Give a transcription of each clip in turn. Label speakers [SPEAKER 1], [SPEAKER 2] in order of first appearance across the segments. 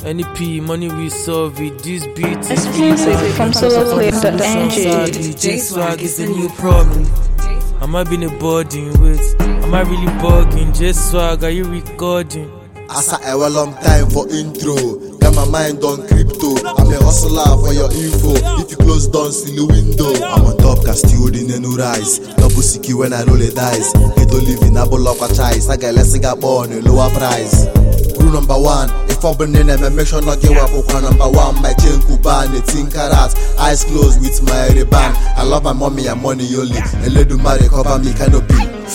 [SPEAKER 1] NEP, money we solve it. This beat is
[SPEAKER 2] exclusive from soloplay.ng.
[SPEAKER 1] DJ Swag is the new problem. Am I being a burden? Wait, am I really bugging? J Swag, are you recording?
[SPEAKER 3] Asa a long time for intro. Got my mind on crypto. I'm a hustler for your info. If you close down, still the window. I'm on top, castilled in a new rise. Double siki when I roll the dice. Get to live in a bowl of a choice. I got less got born a lower price. Rule number one, if I'm burning them, make sure not give up. Number one, my chain Kuban, 18 carats, eyes closed with my reband. I love my mommy and money only. And let do marry cover me canopy.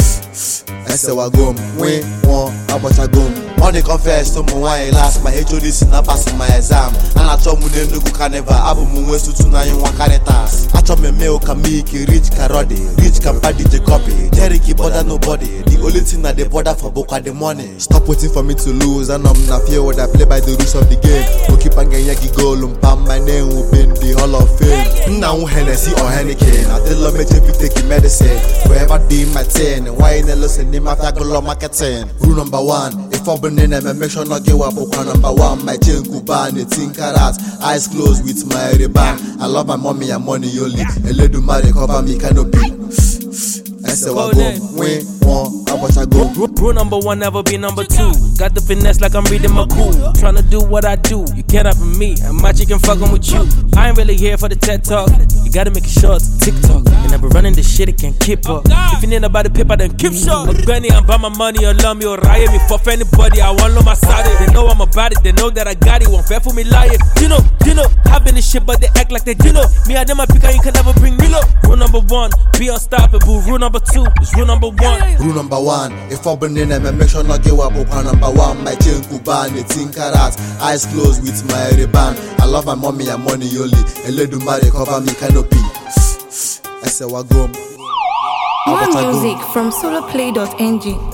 [SPEAKER 3] I say wa go, we want about a go. Money confess to me why last my HOD not passing my exam. And I told me they no go carnival. Abu mu to tuna you want caritas. I told me mail can make rich karode, rich can buy DJ copy. Jerry keep bother nobody. The only thing that they bother for book are the money. Stop waiting for me to lose, and I'm not fear what I play by the rules of the game. Go keep on getting yagi goal, my name will be in the Hall of Fame. Now Hennessy or Henneken, I tell me to take medicine. Forever do my 10, and why in the listen name after go marketing. Rule number one, if I'm burning them, make sure not give up. Number one, my chain Kuban, 18 carats, eyes closed with my reband. I love my mommy and money only. And let do marry cover me canopy. I say wa go, we want about a go.
[SPEAKER 1] Rule number one, never be number two. Got the finesse like I'm reading my cool. Tryna do what I do, you can't have me. And my chicken fucking with you. I ain't really here for the TED talk. You gotta make it short, TikTok. And I be running this shit, it can't keep up. If you need about the paper, then keep short. Granny, I'm by my money, or love me, or riot me. Fuck anybody, I want my side. They know I'm about it, they know that I got it. Won't fair for me lying. You know, I've been this shit, but they act like they do know. Me, I them my pick, you can never bring me low. Rule number one, be unstoppable. Rule number two is rule number one.
[SPEAKER 3] Rule number one, if I'm burning them, make sure not give up. Number one, my chain Kuban, 18 carats, eyes closed with my reband. I love my mommy and money only. And let do marry cover me canopy. I say wa go.
[SPEAKER 2] More music from soloplay.ng.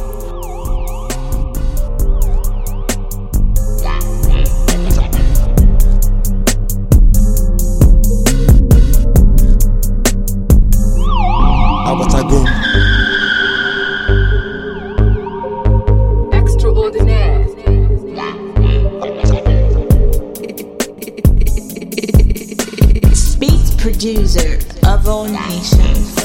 [SPEAKER 4] Producer of all nations.